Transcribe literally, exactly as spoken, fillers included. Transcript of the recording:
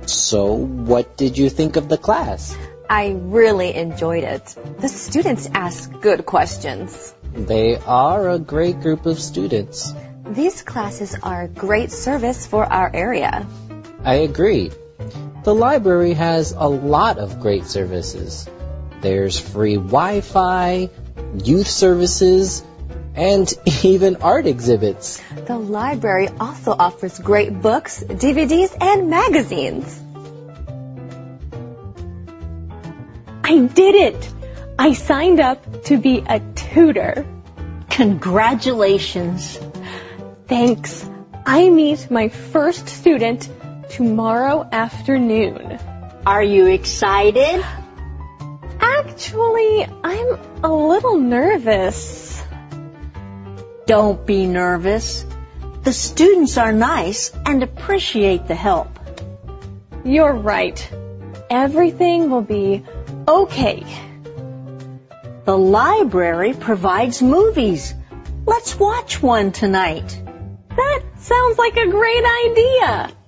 So, what did you think of the class? I really enjoyed it. The students asked good questions. They are a great group of students. These classes are a great service for our area. I agree. The library has a lot of great services. There's free Wi-Fi, youth services, and even art exhibits. The library also offers great books, D V Ds, and magazines. I did it! I signed up to be a tutor. Congratulations. Thanks. I meet my first student tomorrow afternoon. Are you excited? Actually, I'm a little nervous. Don't be nervous. The students are nice and appreciate the help. You're right. Everything will be okay. The library provides movies. Let's watch one tonight. That sounds like a great idea.